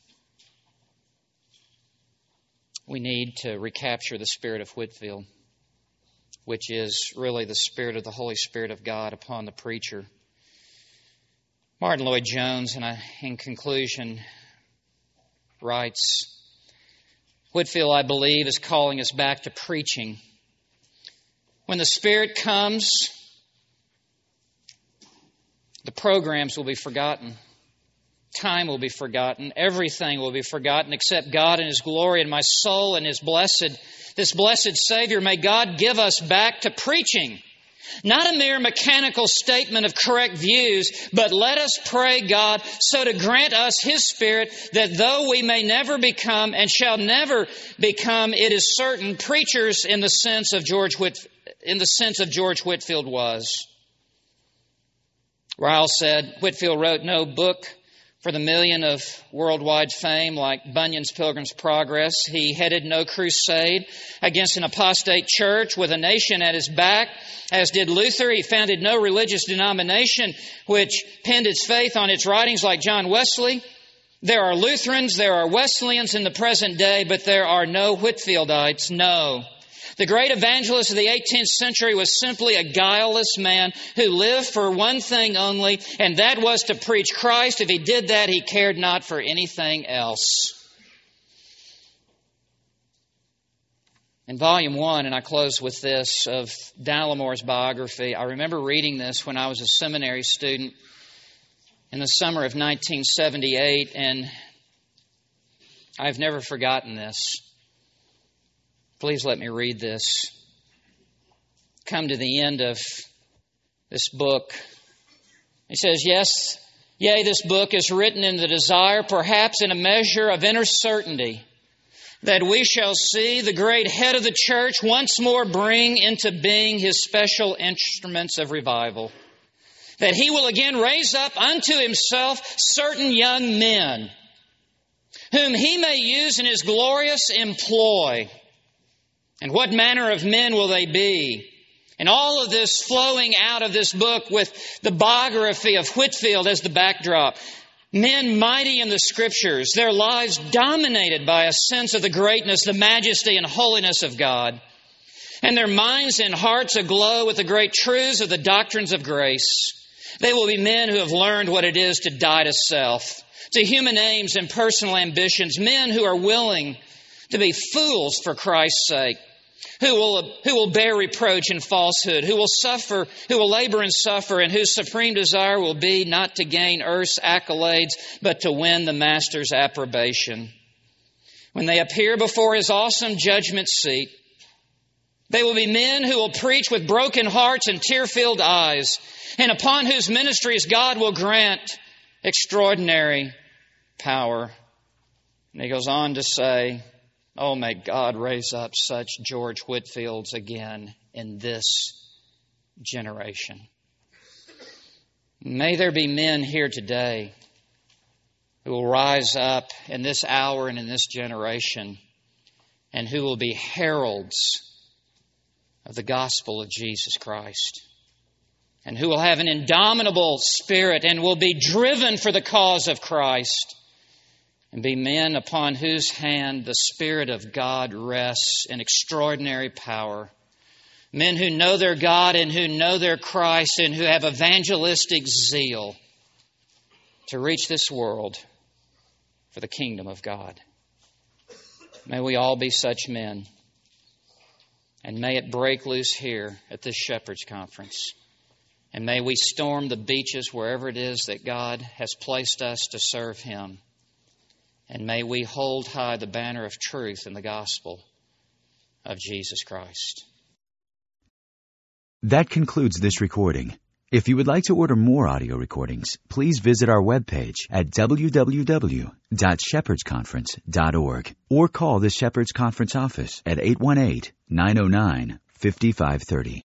Speaker 2: We need to recapture the spirit of Whitefield, which is really the spirit of the Holy Spirit of God upon the preacher. Martin Lloyd-Jones, in conclusion, writes, "Whitefield, I believe, is calling us back to preaching. When the Spirit comes, the programs will be forgotten. Time will be forgotten. Everything will be forgotten except God and His glory and my soul and this blessed Savior. May God give us back to preaching. Not a mere mechanical statement of correct views, but let us pray God so to grant us His Spirit that though we may never become and shall never become, it is certain, preachers in the sense of George Whitefield was." Ryle said, "Whitefield wrote no book for the million of worldwide fame like Bunyan's Pilgrim's Progress. He headed no crusade against an apostate church with a nation at his back, as did Luther. He founded no religious denomination which pinned its faith on its writings like John Wesley. There are Lutherans, there are Wesleyans in the present day, but there are no Whitefieldites, no. The great evangelist of the 18th century was simply a guileless man who lived for one thing only, and that was to preach Christ. If he did that, he cared not for anything else." In Volume 1, and I close with this, of Dallamore's biography, I remember reading this when I was a seminary student in the summer of 1978, and I've never forgotten this. Please let me read this. Come to the end of this book. He says, "Yes, yea, this book is written in the desire, perhaps in a measure of inner certainty, that we shall see the great head of the church once more bring into being his special instruments of revival. That he will again raise up unto himself certain young men, whom he may use in his glorious employ. And what manner of men will they be? And all of this flowing out of this book with the biography of Whitefield as the backdrop. Men mighty in the Scriptures, their lives dominated by a sense of the greatness, the majesty, and holiness of God. And their minds and hearts aglow with the great truths of the doctrines of grace. They will be men who have learned what it is to die to self, to human aims and personal ambitions, men who are willing to be fools for Christ's sake, who will bear reproach and falsehood, who will labor and suffer, and whose supreme desire will be not to gain earth's accolades, but to win the Master's approbation. When they appear before His awesome judgment seat, they will be men who will preach with broken hearts and tear-filled eyes, and upon whose ministries God will grant extraordinary power. And he goes on to say, oh, may God raise up such George Whitefields again in this generation. May there be men here today who will rise up in this hour and in this generation and who will be heralds of the gospel of Jesus Christ, and who will have an indomitable spirit and will be driven for the cause of Christ, and be men upon whose hand the Spirit of God rests in extraordinary power. Men who know their God and who know their Christ and who have evangelistic zeal to reach this world for the kingdom of God. May we all be such men. And may it break loose here at this Shepherds Conference. And may we storm the beaches wherever it is that God has placed us to serve Him. And may we hold high the banner of truth in the gospel of Jesus Christ.
Speaker 1: That concludes this recording. If you would like to order more audio recordings, please visit our webpage at www.shepherdsconference.org or call the Shepherds Conference office at 818-909-5530.